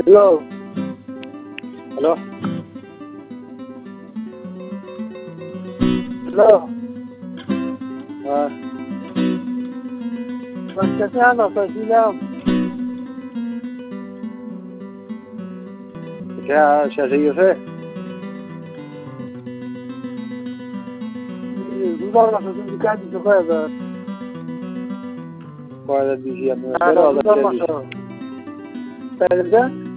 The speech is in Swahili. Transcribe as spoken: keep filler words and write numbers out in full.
Hello. Hello. Hello. हाँ। बस कैसे हैं आप कैसी हैं आप? क्या शरीर से? Rudolf, sono indicati su cosa? Guarda, dici a me, però da te.